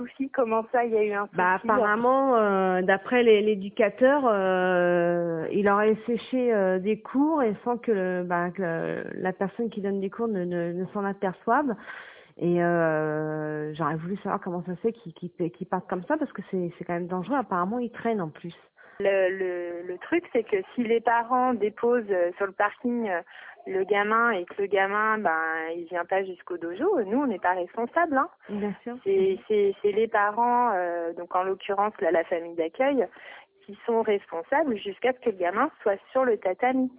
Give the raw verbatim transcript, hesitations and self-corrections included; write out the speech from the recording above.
souci, comment ça, il y a eu un Bah souci? apparemment, euh, d'après les- l'éducateur, euh, il aurait séché euh, des cours et sans que, le- bah, que la personne qui donne des cours ne, ne, ne s'en aperçoive. Et euh, j'aurais voulu savoir comment ça se fait qu'il qu'il, qu'il parte comme ça parce que c'est c'est quand même dangereux. Apparemment, il traîne en plus. Le, le, le truc, c'est que si les parents déposent euh, sur le parking euh, le gamin et que le gamin, ben, il vient pas jusqu'au dojo, nous, on n'est pas responsables. Hein. Bien sûr. C'est c'est- c'est les parents, euh, donc en l'occurrence, là, la famille d'accueil, qui sont responsables jusqu'à ce que le gamin soit sur le tatami.